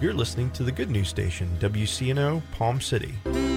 You're listening to the Good News Station, WCNO, Palm City.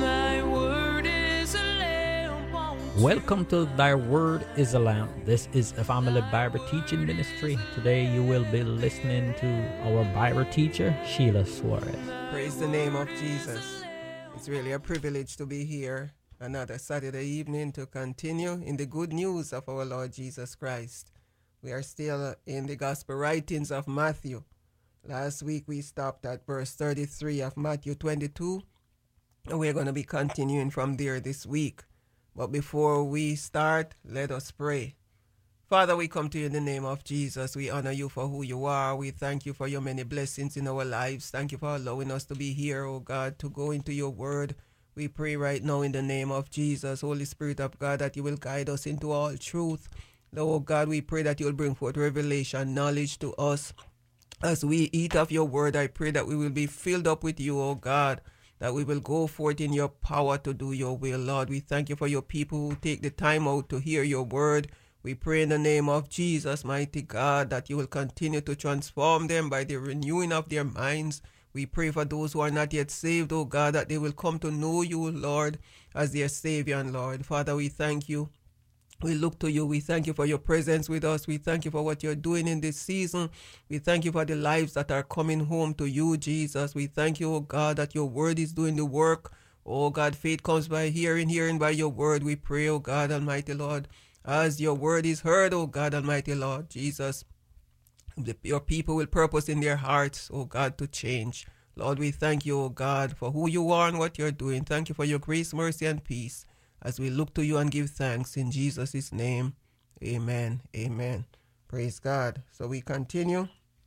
Welcome to Thy Word is a Lamp. This is a family Bible teaching ministry. Today you will be listening to our Bible teacher, Sheila Suarez. Praise the name of Jesus. It's really a privilege to be here another Saturday evening to continue in the good news of our Lord Jesus Christ. We are still in the gospel writings of Matthew. Last week we stopped at verse 33 of Matthew 22, and we're going to be continuing from there this week. But before we start, let us pray. Father, we come to you in the name of Jesus. We honor you for who you are. We thank you for your many blessings in our lives. Thank you for allowing us to be here, oh God, to go into your word. We pray right now in the name of Jesus, Holy Spirit of God, that you will guide us into all truth. Lord God, we pray that you will bring forth revelation, knowledge to us. As we eat of your word, I pray that we will be filled up with you, oh God, that we will go forth in your power to do your will, Lord. We thank you for your people who take the time out to hear your word. We pray in the name of Jesus, mighty God, that you will continue to transform them by the renewing of their minds. We pray for those who are not yet saved, oh God, that they will come to know you, Lord, as their Savior and Lord. Father, we thank you. We look to you. We thank you for your presence with us. We thank you for what you're doing in this season. We thank you for the lives that are coming home to you, Jesus. We thank you, oh God, that your word is doing the work. Oh God, faith comes by hearing, hearing by your word. We pray, oh God, Almighty Lord, as your word is heard, oh God, Almighty Lord, Jesus, your people will purpose in their hearts, oh God, to change. Lord, we thank you, oh God, for who you are and what you're doing. Thank you for your grace, mercy, and peace. As we look to you and give thanks in Jesus' name, amen, amen. Praise God. So we continue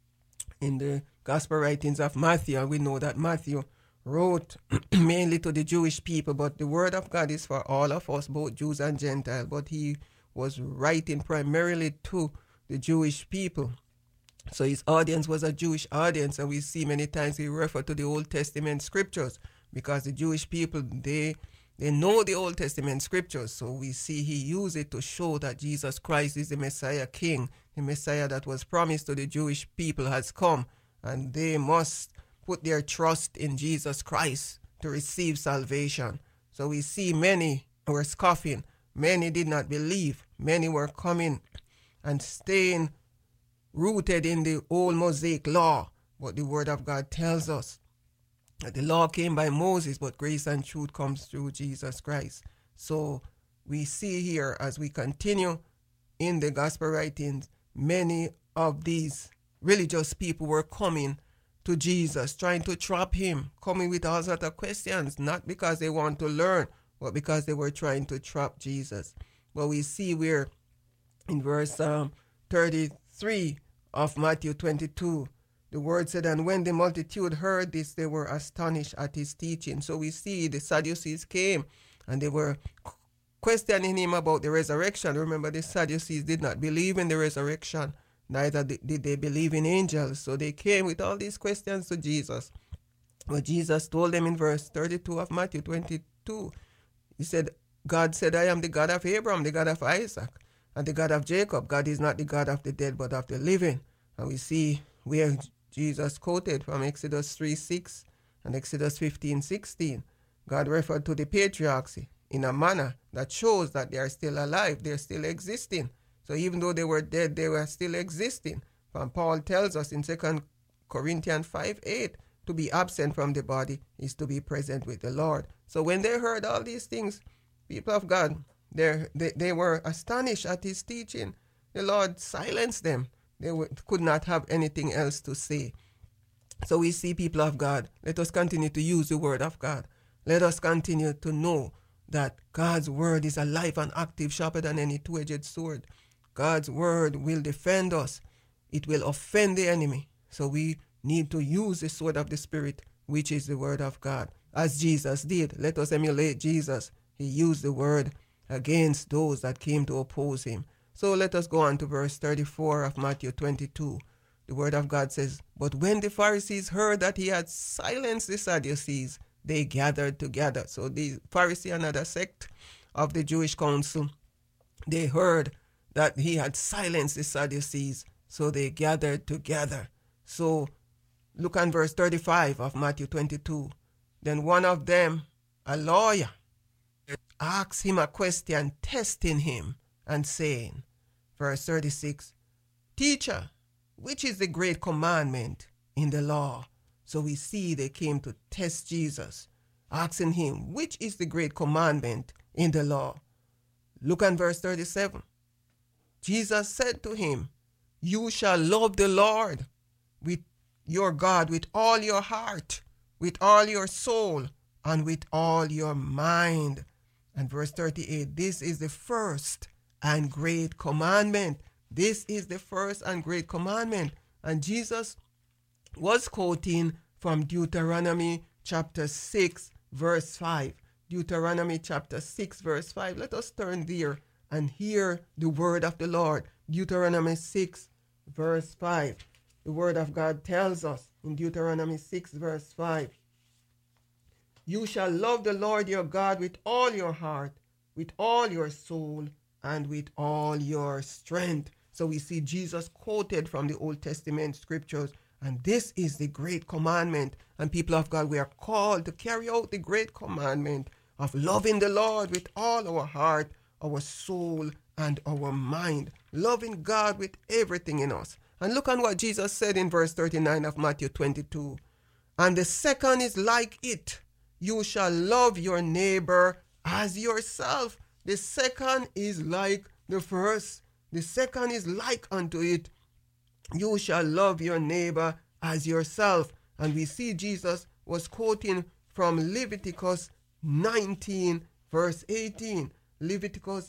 in the gospel writings of Matthew, and we know that Matthew wrote mainly to the Jewish people, but the word of God is for all of us, both Jews and Gentiles, but he was writing primarily to the Jewish people. So his audience was a Jewish audience, and we see many times he referred to the Old Testament scriptures because the Jewish people, they know the Old Testament scriptures. So we see he used it to show that Jesus Christ is the Messiah King, the Messiah that was promised to the Jewish people has come, and they must put their trust in Jesus Christ to receive salvation. So we see many were scoffing, many did not believe, many were coming and staying rooted in the old Mosaic law. But the word of God tells us that the law came by Moses, but grace and truth comes through Jesus Christ. So we see here as we continue in the gospel writings, many of these religious people were coming to Jesus, trying to trap him, coming with all sorts of questions, not because they want to learn, but because they were trying to trap Jesus. But we see where in verse 33 of Matthew 22, the word said, and when the multitude heard this, they were astonished at his teaching. So we see the Sadducees came and they were questioning him about the resurrection. Remember, the Sadducees did not believe in the resurrection, neither did they believe in angels. So they came with all these questions to Jesus. But Jesus told them in verse 32 of Matthew 22, he said, God said, I am the God of Abraham, the God of Isaac, and the God of Jacob. God is not the God of the dead, but of the living. And we see where Jesus quoted from Exodus 3:6 and Exodus 15:16. God referred to the patriarchs in a manner that shows that they are still alive, they're still existing. So even though they were dead, they were still existing. And Paul tells us in 2 Corinthians 5:8, to be absent from the body is to be present with the Lord. So when they heard all these things, people of God, they were astonished at his teaching. The Lord silenced them. They could not have anything else to say. So we see, people of God, let us continue to use the word of God. Let us continue to know that God's word is alive and active, sharper than any two-edged sword. God's word will defend us. It will offend the enemy. So we need to use the sword of the Spirit, which is the word of God. As Jesus did, let us emulate Jesus. He used the word against those that came to oppose him. So let us go on to verse 34 of Matthew 22. The word of God says, but when the Pharisees heard that he had silenced the Sadducees, they gathered together. So the Pharisee, another sect of the Jewish council, they heard that he had silenced the Sadducees, so they gathered together. So Look at verse 35 of Matthew 22. Then one of them, a lawyer, asked him a question, testing him and saying, verse 36, Teacher, which is the great commandment in the law? So we see they came to test Jesus, asking him, which is the great commandment in the law? Look at verse 37. Jesus said to him, You shall love the Lord with your God with all your heart, with all your soul, and with all your mind. And verse 38, this is the first and great commandment. This is the first and great commandment. And Jesus was quoting from Deuteronomy chapter 6, verse 5. Deuteronomy chapter 6, verse 5. Let us turn there and hear the word of the Lord. Deuteronomy 6, verse 5. The word of God tells us in Deuteronomy 6, verse 5. You shall love the Lord your God with all your heart, with all your soul, and with all your strength. So we see Jesus quoted from the Old Testament scriptures, and this is the great commandment. And people of God, we are called to carry out the great commandment of loving the Lord with all our heart, our soul, and our mind. Loving God with everything in us. And look at what Jesus said in verse 39 of Matthew 22. And the second is like it. You shall love your neighbor as yourself. The second is like the first. The second is like unto it. You shall love your neighbor as yourself. And we see Jesus was quoting from Leviticus 19, verse 18. Leviticus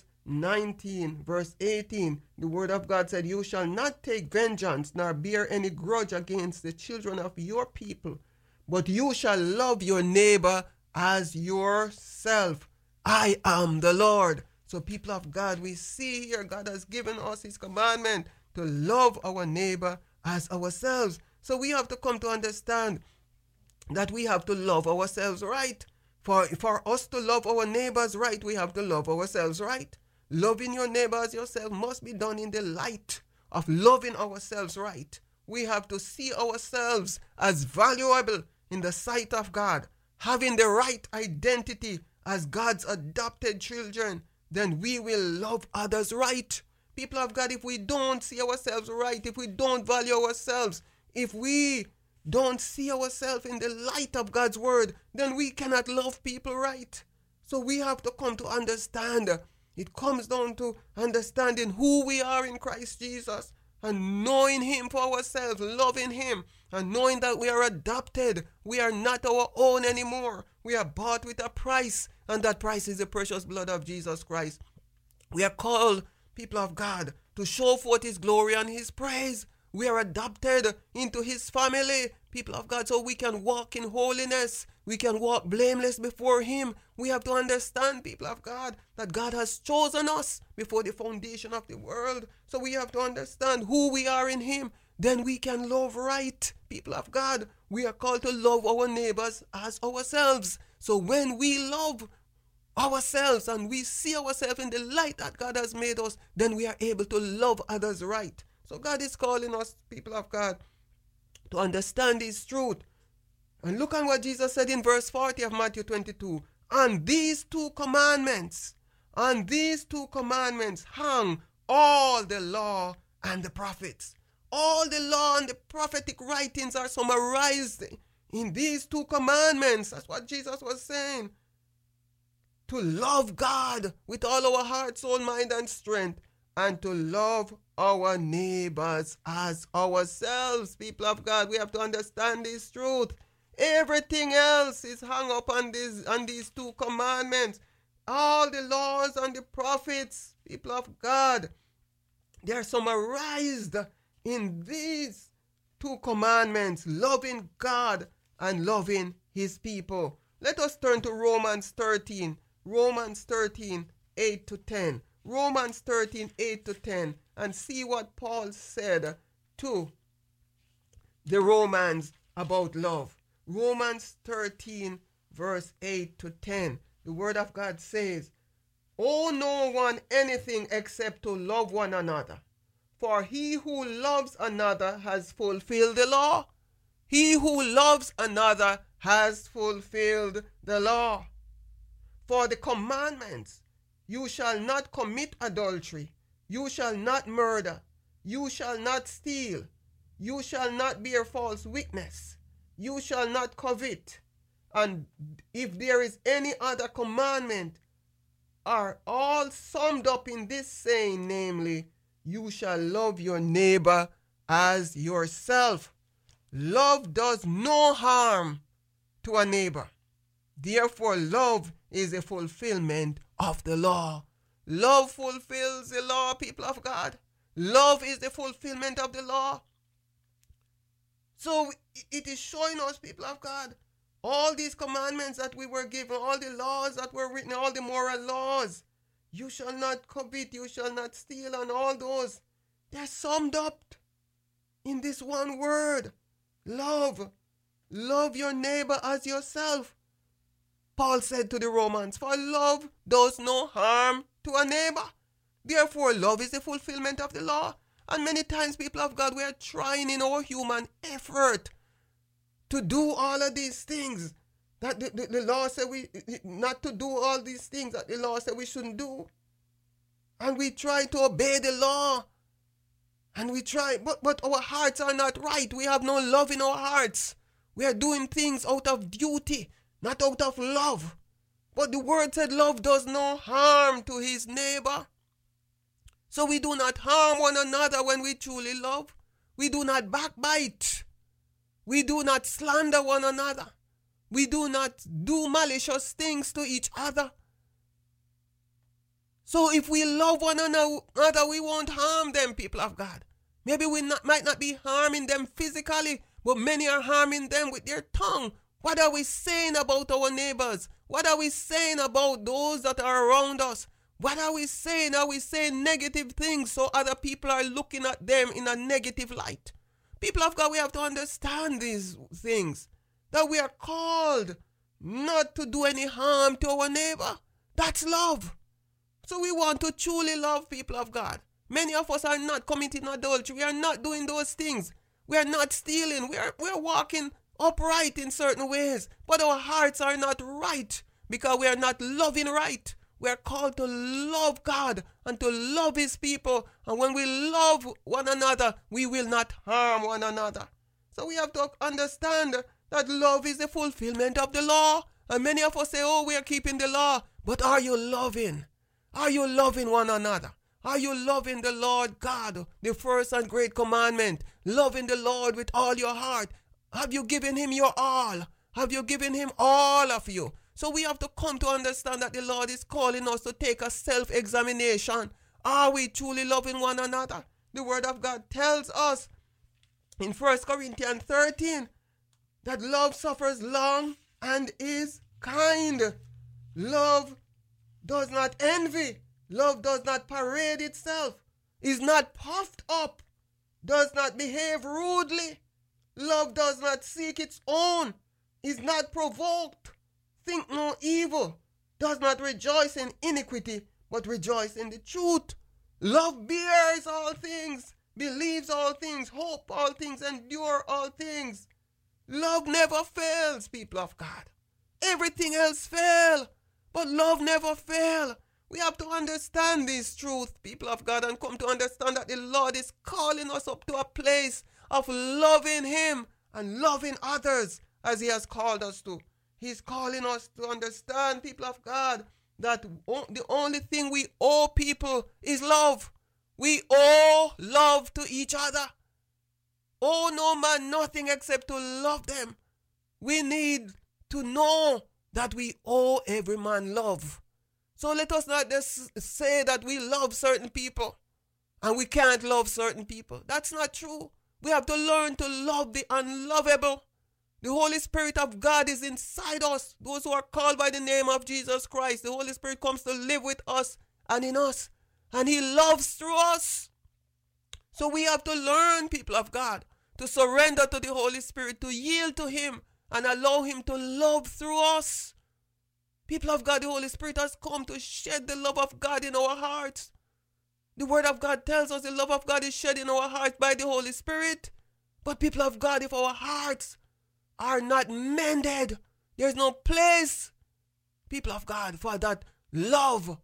19, verse 18. The word of God said, You shall not take vengeance, nor bear any grudge against the children of your people, but you shall love your neighbor as yourself. I am the Lord. So people of God, we see here God has given us his commandment to love our neighbor as ourselves. So we have to come to understand that we have to love ourselves right. For us to love our neighbors right, we have to love ourselves right. Loving your neighbor as yourself must be done in the light of loving ourselves right. We have to see ourselves as valuable in the sight of God, having the right identity as God's adopted children. Then we will love others right. People of God, if we don't see ourselves right, if we don't value ourselves, if we don't see ourselves in the light of God's word, then we cannot love people right. So we have to come to understand. It comes down to understanding who we are in Christ Jesus and knowing him for ourselves, loving him, and knowing that we are adopted. We are not our own anymore. We are bought with a price, and that price is the precious blood of Jesus Christ. We are called, people of God, to show forth his glory and his praise. We are adopted into his family, people of God, so we can walk in holiness. We can walk blameless before him. We have to understand, people of God, that God has chosen us before the foundation of the world. So we have to understand who we are in him. Then we can love right, people of God. We are called to love our neighbors as ourselves. So when we love ourselves and we see ourselves in the light that God has made us, then we are able to love others right. So God is calling us, people of God, to understand this truth. And look at what Jesus said in verse 40 of Matthew 22. On these two commandments hang all the law and the prophets. All the law and the prophetic writings are summarized in these two commandments. That's what Jesus was saying. To love God with all our heart, soul, mind, and strength, and to love our neighbors as ourselves. People of God, we have to understand this truth. Everything else is hung up on these two commandments. All the laws and the prophets, people of God, they are summarized in these two commandments, loving God and loving his people. Let us turn to Romans 13, 8 to 10. Romans 13, 8 to 10, and see what Paul said to the Romans about love. Romans 13, verse 8 to 10. The word of God says, Owe no one anything except to love one another. For he who loves another has fulfilled the law. He who loves another has fulfilled the law. For the commandments, you shall not commit adultery, you shall not murder, you shall not steal, you shall not bear false witness, you shall not covet. And if there is any other commandment, are all summed up in this saying, namely, you shall love your neighbor as yourself. Love does no harm to a neighbor. Therefore, love is a fulfillment of the law. Love fulfills the law, people of God. Love is the fulfillment of the law. So it is showing us, people of God, all these commandments that we were given, all the laws that were written, all the moral laws. You shall not covet, you shall not steal, and all those. They're summed up in this one word. Love. Love your neighbor as yourself. Paul said to the Romans, for love does no harm to a neighbor. Therefore, love is the fulfillment of the law. And many times, people of God, we are trying in our human effort to do all of these things that the law said we not to do, all these things that the law said we shouldn't do. And we try to obey the law. And we try, but our hearts are not right. We have no love in our hearts. We are doing things out of duty, not out of love. But the word said love does no harm to his neighbor. So we do not harm one another when we truly love. We do not backbite. We do not slander one another. We do not do malicious things to each other. So if we love one another, we won't harm them, people of God. Maybe we might not be harming them physically, but many are harming them with their tongue. What are we saying about our neighbors? What are we saying about those that are around us? What are we saying? Are we saying negative things so other people are looking at them in a negative light? People of God, we have to understand these things. That we are called not to do any harm to our neighbor. That's love. So we want to truly love, people of God. Many of us are not committing adultery. We are not doing those things. We are not stealing. We are walking upright in certain ways. But our hearts are not right because we are not loving right. We are called to love God and to love his people. And when we love one another, we will not harm one another. So we have to understand that love is the fulfillment of the law. And many of us say, oh, we are keeping the law. But are you loving? Are you loving one another? Are you loving the Lord God, the first and great commandment? Loving the Lord with all your heart. Have you given him your all? Have you given him all of you? So we have to come to understand that the Lord is calling us to take a self-examination. Are we truly loving one another? The word of God tells us in 1 Corinthians 13 that love suffers long and is kind. Love does not envy. Love does not parade itself, is not puffed up, does not behave rudely. Love does not seek its own, is not provoked, think no evil, does not rejoice in iniquity, but rejoice in the truth. Love bears all things, believes all things, hope all things, endure all things. Love never fails, people of God. Everything else fails, but love never fails. We have to understand this truth, people of God, and come to understand that the Lord is calling us up to a place of loving him and loving others as he has called us to. He's calling us to understand, people of God, that the only thing we owe people is love. We owe love to each other. Owe no man nothing except to love them. We need to know that we owe every man love. So let us not just say that we love certain people and we can't love certain people. That's not true. We have to learn to love the unlovable. The Holy Spirit of God is inside us. Those who are called by the name of Jesus Christ, the Holy Spirit comes to live with us and in us. And he loves through us. So we have to learn, people of God, to surrender to the Holy Spirit, to yield to him and allow him to love through us. People of God, the Holy Spirit has come to shed the love of God in our hearts. The Word of God tells us the love of God is shed in our hearts by the Holy Spirit. But people of God, if our hearts are not mended, there's no place, people of God, for that love,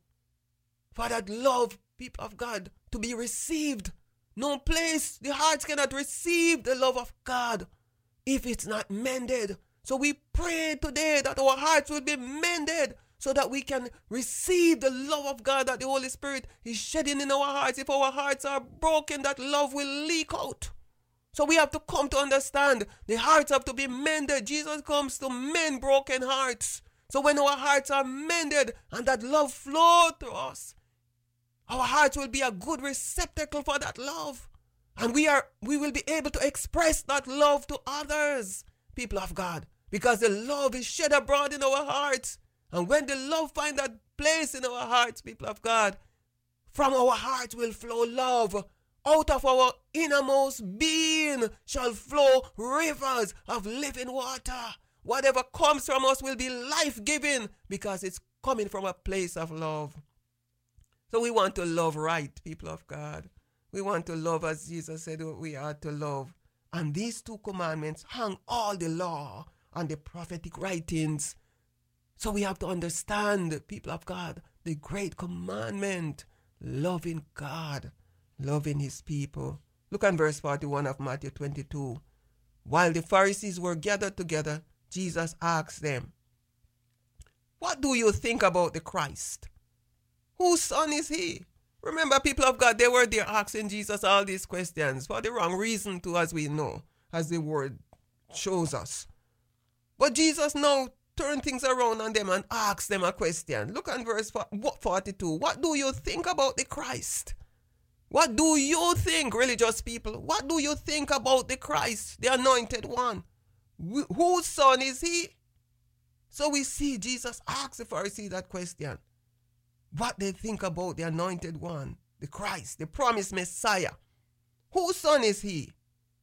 people of God, to be received. No place. The hearts cannot receive the love of God if it's not mended. So we pray today that our hearts will be mended so that we can receive the love of God that the Holy Spirit is shedding in our hearts. If our hearts are broken, that love will leak out. So we have to come to understand the hearts have to be mended. Jesus comes to mend broken hearts. So when our hearts are mended and that love flows through us, our hearts will be a good receptacle for that love. And we will be able to express that love to others, people of God, because the love is shed abroad in our hearts. And when the love finds that place in our hearts, people of God, from our hearts will flow love. Out of our innermost being shall flow rivers of living water. Whatever comes from us will be life-giving because it's coming from a place of love. So we want to love right, people of God. We want to love as Jesus said we are to love. And these two commandments hang all the law and the prophetic writings. So we have to understand, people of God, the great commandment, loving God, loving his people. Look at verse 41 of Matthew 22. While the Pharisees were gathered together, Jesus asked them, "What do you think about the Christ? Whose son is he?" Remember, people of God, they were there asking Jesus all these questions for the wrong reason too, as we know, as the word shows us. But Jesus now turned things around on them and asked them a question. Look at verse 42. What do you think about the Christ? What do you think, religious people? What do you think about the Christ, the anointed one? Whose son is he? So we see Jesus ask the Pharisees that question. What they think about the anointed one, the Christ, the promised Messiah. Whose son is he?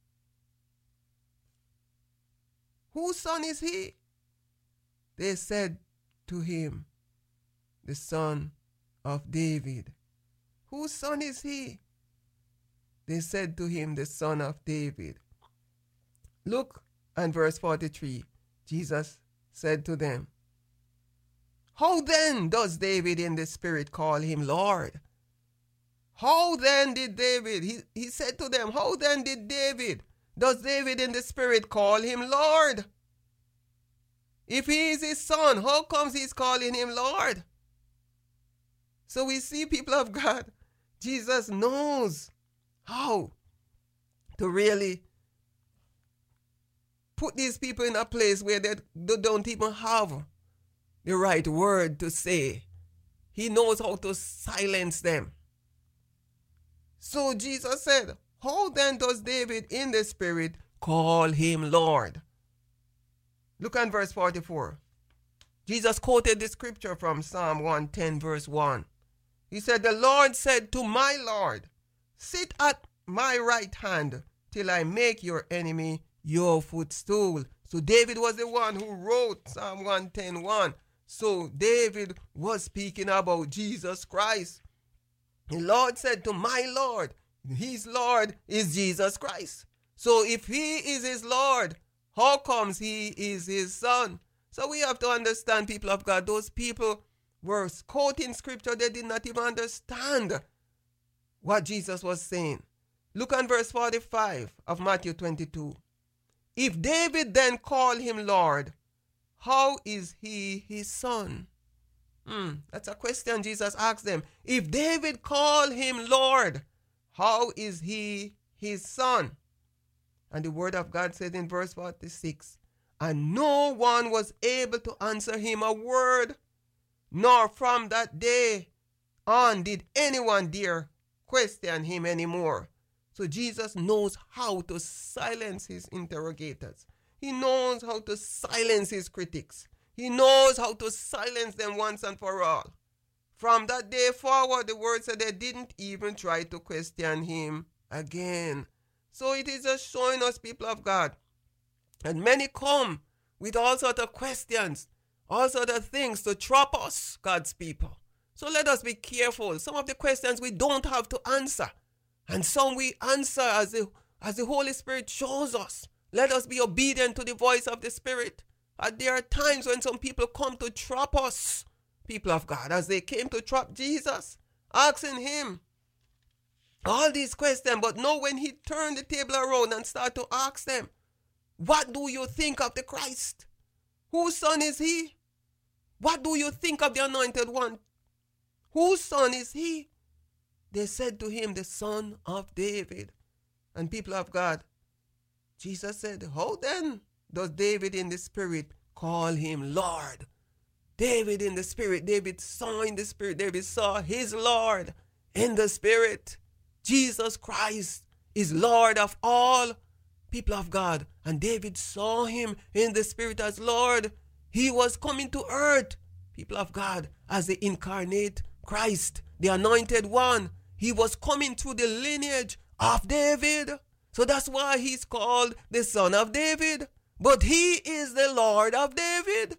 Whose son is he? They said to him, the son of David. Whose son is he? They said to him, the son of David. Look at verse 43. Jesus said to them, "How then does David in the spirit call him Lord?" How then did David, he said to them, how then does David in the spirit call him Lord? If he is his son, how comes he's calling him Lord? So we see, people of God, Jesus knows how to really put these people in a place where they don't even have the right word to say. He knows how to silence them. So Jesus said, how then does David in the spirit call him Lord? Look at verse 44. Jesus quoted the scripture from Psalm 110 verse 1. He said, "The Lord said to my Lord, sit at my right hand till I make your enemy your footstool." So David was the one who wrote Psalm 110:1. So David was speaking about Jesus Christ. The Lord said to my Lord, his Lord is Jesus Christ. So if he is his Lord, how comes he is his son? So we have to understand, people of God, those people were quoting scripture. They did not even understand what Jesus was saying. Look at verse 45 of Matthew 22. If David then called him Lord, how is he his son? That's a question Jesus asked them. If David called him Lord, how is he his son? And the word of God said in verse 46, and no one was able to answer him a word, nor from that day on did anyone dare question him anymore. So Jesus knows how to silence his interrogators. He knows how to silence his critics. He knows how to silence them once and for all. From that day forward, the word said they didn't even try to question him again. So it is just showing us, people of God, and many come with all sorts of questions, all sorts of things to trap us, God's people. So let us be careful. Some of the questions we don't have to answer, and some we answer as the Holy Spirit shows us. Let us be obedient to the voice of the Spirit. And there are times when some people come to trap us, people of God, as they came to trap Jesus, asking him all these questions. But no, when he turned the table around and started to ask them, what do you think of the Christ? Whose son is he? What do you think of the Anointed One? Whose son is he? They said to him, the Son of David. And people of God, Jesus said, how then does David in the Spirit call him Lord? David in the Spirit, David saw in the Spirit, David saw his Lord in the Spirit. Jesus Christ is Lord of all, people of God. And David saw him in the Spirit as Lord. He was coming to earth, people of God, as the incarnate Christ, the Anointed One. He was coming through the lineage of David. So that's why he's called the Son of David. But he is the Lord of David.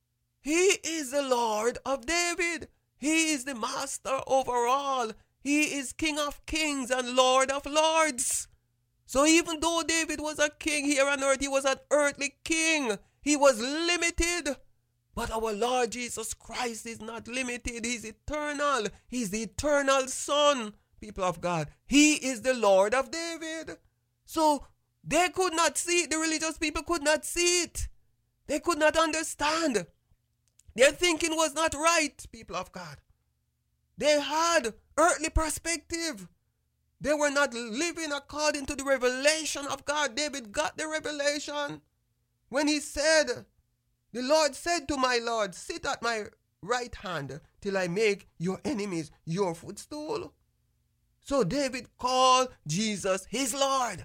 He is the Lord of David. He is the master over all. He is King of kings and Lord of lords. So even though David was a king here on earth, he was an earthly king. He was limited. But our Lord Jesus Christ is not limited. He's eternal. He's the eternal Son, people of God. He is the Lord of David. So they could not see it. The religious people could not see it. They could not understand. Their thinking was not right, people of God. They had earthly perspective. They were not living according to the revelation of God. David got the revelation when he said, the Lord said to my Lord, sit at my right hand till I make your enemies your footstool. So David called Jesus his Lord.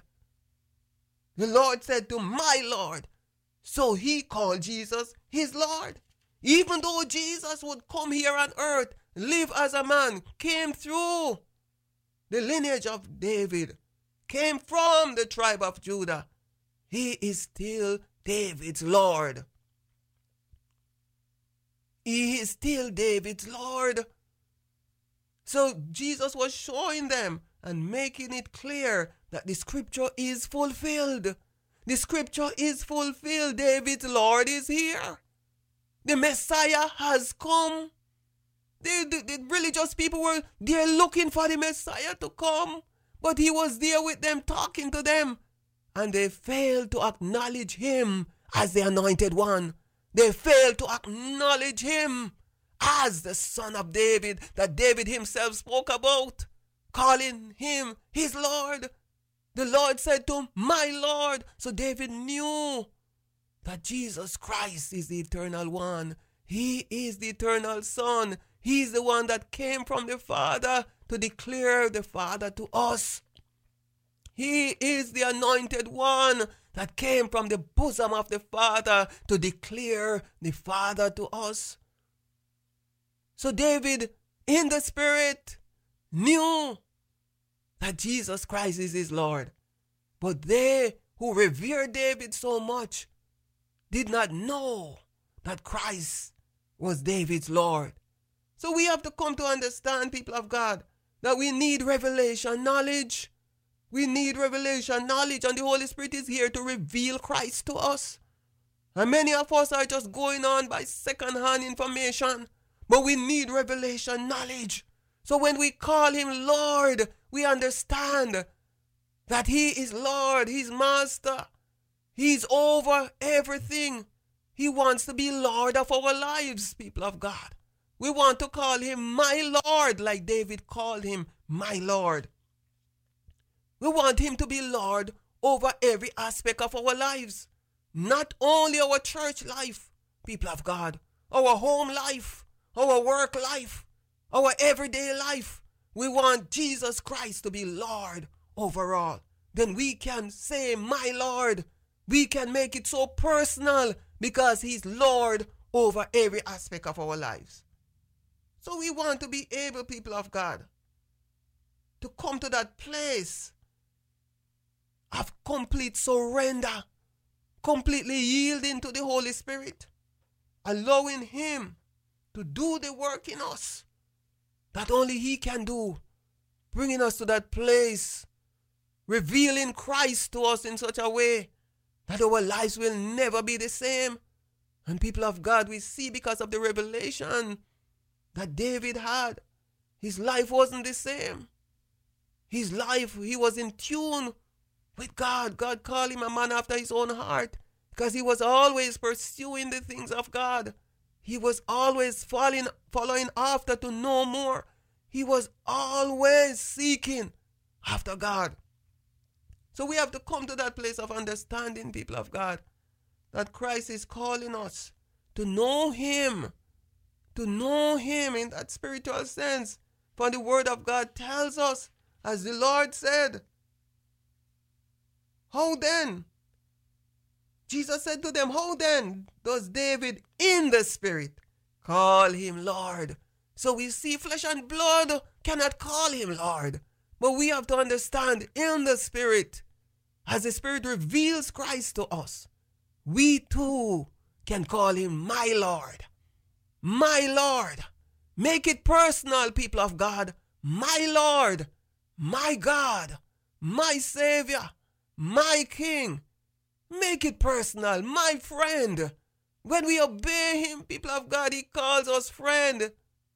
The Lord said to my Lord. So he called Jesus his Lord. Even though Jesus would come here on earth, live as a man, came through the lineage of David, came from the tribe of Judah, he is still David's Lord. He is still David's Lord. So Jesus was showing them and making it clear that the scripture is fulfilled. The scripture is fulfilled. David's Lord is here. The Messiah has come. The religious people were there looking for the Messiah to come, but he was there with them, talking to them, and they failed to acknowledge him as the Anointed One. They failed to acknowledge him as the Son of David that David himself spoke about, calling him his Lord. The Lord said to him, my Lord. So David knew that Jesus Christ is the Eternal One. He is the Eternal Son. He's the one that came from the Father to declare the Father to us. He is the Anointed One that came from the bosom of the Father to declare the Father to us. So David, in the Spirit, knew that Jesus Christ is his Lord. But they who revere David so much did not know that Christ was David's Lord. So we have to come to understand, people of God, that we need revelation knowledge. We need revelation knowledge, and the Holy Spirit is here to reveal Christ to us. And many of us are just going on by second-hand information, but we need revelation knowledge. So when we call him Lord, we understand that he is Lord, he's Master. He's over everything. He wants to be Lord of our lives, people of God. We want to call him my Lord, like David called him my Lord. We want him to be Lord over every aspect of our lives. Not only our church life, people of God, our home life, our work life, our everyday life. We want Jesus Christ to be Lord over all. Then we can say, my Lord. We can make it so personal because he's Lord over every aspect of our lives. So we want to be able, people of God, to come to that place of complete surrender, completely yielding to the Holy Spirit, allowing him to do the work in us that only he can do, bringing us to that place revealing Christ to us in such a way that our lives will never be the same. And people of God, we see because of the revelation that David had, his life wasn't the same. His life, he was in tune with God. God called him a man after his own heart because he was always pursuing the things of God. He was always following after to know more. He was always seeking after God. So we have to come to that place of understanding, people of God, that Christ is calling us to know him in that spiritual sense. For the word of God tells us, as the Lord said, how then? Jesus said to them, how then does David in the spirit call him Lord? So we see flesh and blood cannot call him Lord. But we have to understand in the spirit, as the spirit reveals Christ to us, we too can call him my Lord. My Lord. Make it personal, people of God. My Lord, my God, my Savior, my King. Make it personal, my friend. When we obey him, people of God, he calls us friend.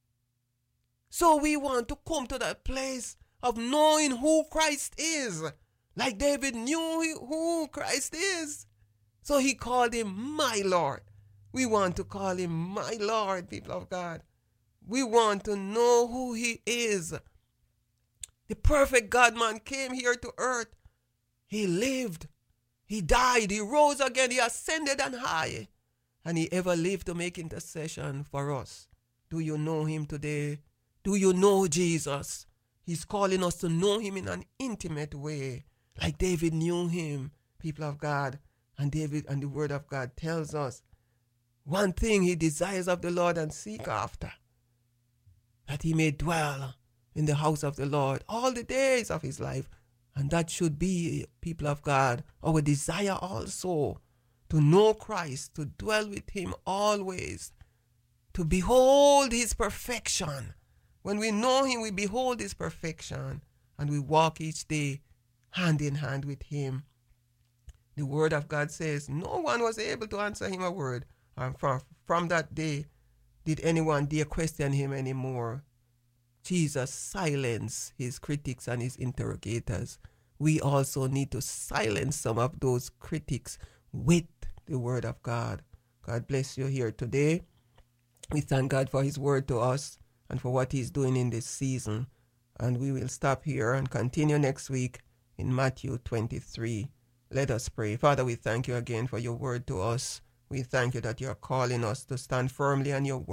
So we want to come to that place of knowing who Christ is. Like David knew who Christ is. So he called him my Lord. We want to call him my Lord, people of God. We want to know who he is. The perfect God-man came here to earth. He lived. He died. He rose again. He ascended on high. And he ever lived to make intercession for us. Do you know him today? Do you know Jesus? He's calling us to know him in an intimate way. Like David knew him, people of God. And David and the word of God tells us one thing he desires of the Lord and seek after, that he may dwell in the house of the Lord all the days of his life. And that should be, people of God, our desire also, to know Christ, to dwell with him always, to behold his perfection. When we know him, we behold his perfection, and we walk each day hand in hand with him. The word of God says, no one was able to answer him a word. And from that day, did anyone dare question him anymore? Jesus silenced his critics and his interrogators. We also need to silence some of those critics with the word of God. God bless you here today. We thank God for his word to us and for what he's doing in this season. And we will stop here and continue next week in Matthew 23. Let us pray. Father, we thank you again for your word to us. We thank you that you're calling us to stand firmly on your word.